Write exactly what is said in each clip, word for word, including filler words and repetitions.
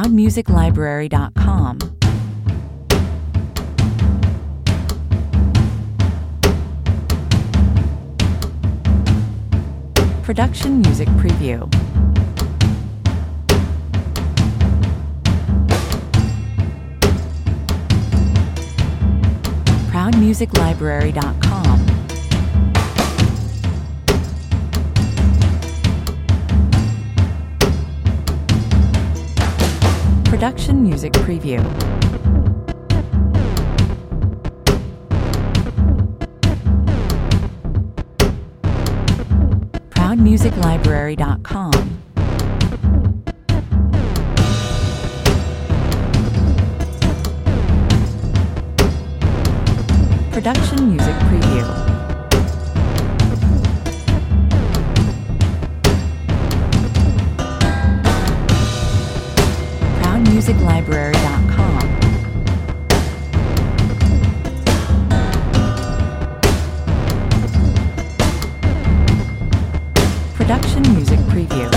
proud music library dot com. Production Music Preview. proud music library dot com. Production Music Preview. proud music library dot com. Production Music Preview. proud music library dot com. Production Music Preview.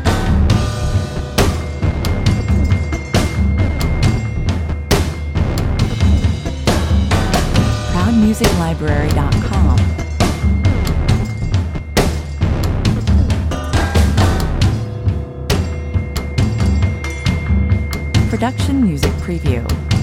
proud music library dot com. Production Music Preview.